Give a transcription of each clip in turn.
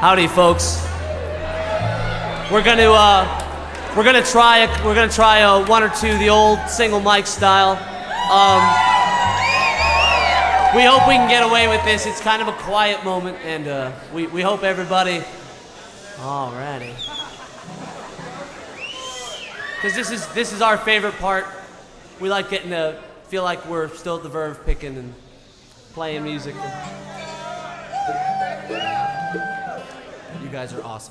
Howdy, folks. We're gonna try one or two the old single mic style. We hope we can get away with this. It's kind of a quiet moment, and we hope everybody. Alrighty. Because this is our favorite part. We like getting to feel like we're still at the Verve picking and playing music. You guys are awesome.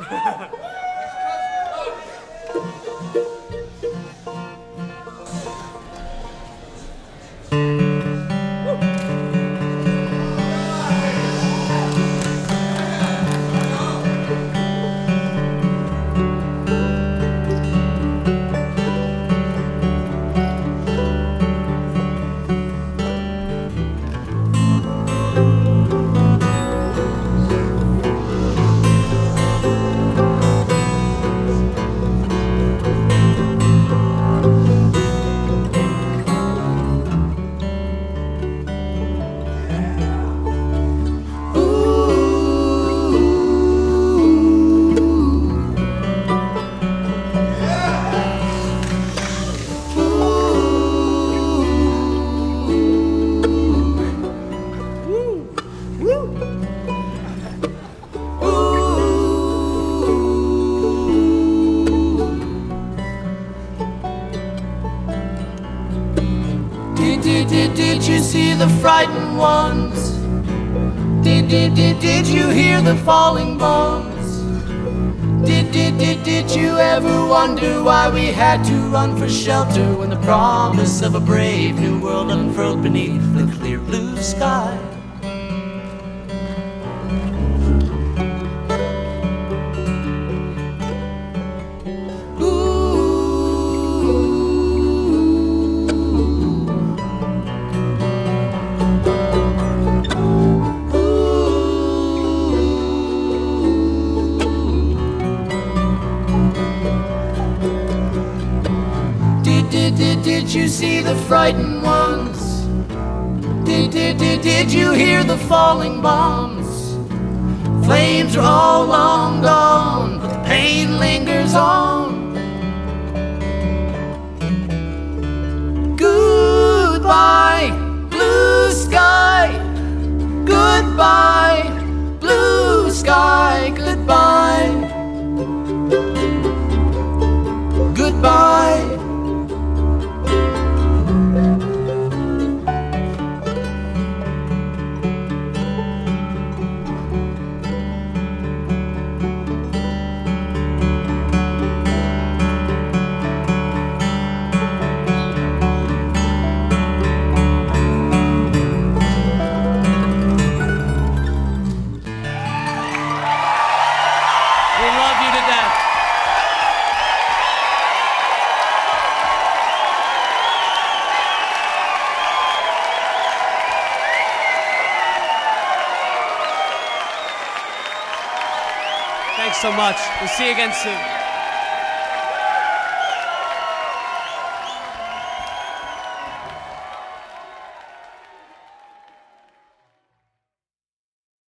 Did you see the frightened ones? Did you hear the falling bombs? Did you ever wonder why we had to run for shelter when the promise of a brave new world unfurled beneath the clear blue sky? Did you see the frightened ones? Did you hear the falling bombs? Flames are all long gone, but the pain lingers on. Goodbye, blue sky. Goodbye, blue sky. Goodbye. Goodbye. We love you to death. Thanks so much. We'll see you again soon.